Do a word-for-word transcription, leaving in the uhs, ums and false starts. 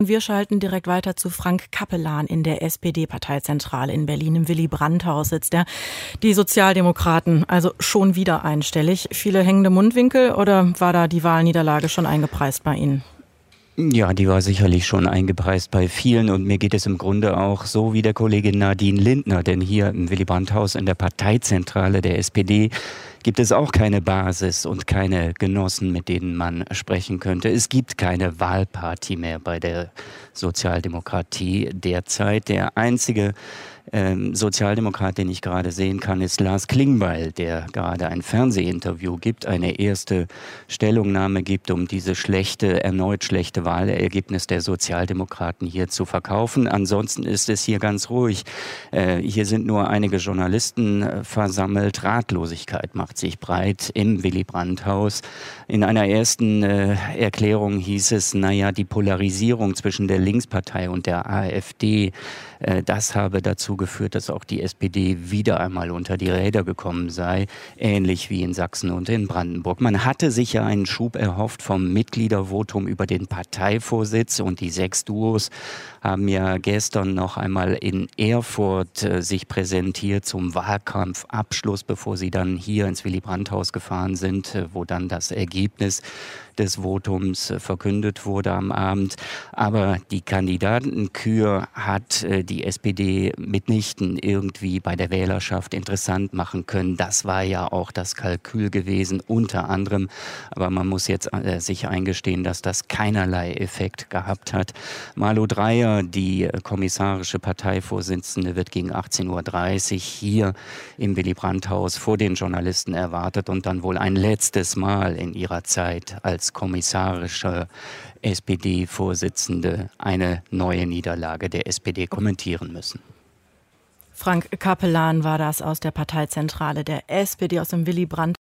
Wir schalten direkt weiter zu Frank Capellan in der S P D-Parteizentrale in Berlin. Im Willy-Brandt-Haus sitzt er. Die Sozialdemokraten, also schon wieder einstellig. Viele hängende Mundwinkel oder war da die Wahlniederlage schon eingepreist bei Ihnen? Ja, die war sicherlich schon eingepreist bei vielen und mir geht es im Grunde auch so wie der Kollegin Nadine Lindner, denn hier im Willy-Brandt-Haus in der Parteizentrale der S P D gibt es auch keine Basis und keine Genossen, mit denen man sprechen könnte. Es gibt keine Wahlparty mehr bei der Sozialdemokratie derzeit. Der einzige ähm, Sozialdemokrat, den ich gerade sehen kann, ist Lars Klingbeil, der gerade ein Fernsehinterview gibt, eine erste Stellungnahme gibt, um diese schlechte, erneut schlechte Wahlergebnis der Sozialdemokraten hier zu verkaufen. Ansonsten ist es hier ganz ruhig. Äh, hier sind nur einige Journalisten äh, versammelt. Ratlosigkeit macht sich breit im Willy-Brandt-Haus. In einer ersten äh, Erklärung hieß es, naja, die Polarisierung zwischen der Linkspartei und der AfD, äh, das habe dazu geführt, dass auch die S P D wieder einmal unter die Räder gekommen sei, ähnlich wie in Sachsen und in Brandenburg. Man hatte sich ja einen Schub erhofft vom Mitgliedervotum über den Parteivorsitz und die sechs Duos haben ja gestern noch einmal in Erfurt äh, sich präsentiert zum Wahlkampfabschluss, bevor sie dann hier ins Willy-Brandt-Haus gefahren sind, äh, wo dann das Ergebnis des Votums äh, verkündet wurde am Abend. Aber die Kandidatenkür hat äh, die S P D mitnichten irgendwie bei der Wählerschaft interessant machen können. Das war ja auch das Kalkül gewesen, unter anderem. Aber man muss jetzt äh, sich eingestehen, dass das keinerlei Effekt gehabt hat. Malu Dreyer, die kommissarische Parteivorsitzende, wird gegen achtzehn Uhr dreißig hier im Willy-Brandt-Haus vor den Journalisten erwartet und dann wohl ein letztes Mal in ihrer Zeit als kommissarische S P D-Vorsitzende eine neue Niederlage der S P D kommentieren müssen. Frank Capellan war das aus der Parteizentrale der S P D aus dem Willy Brandt.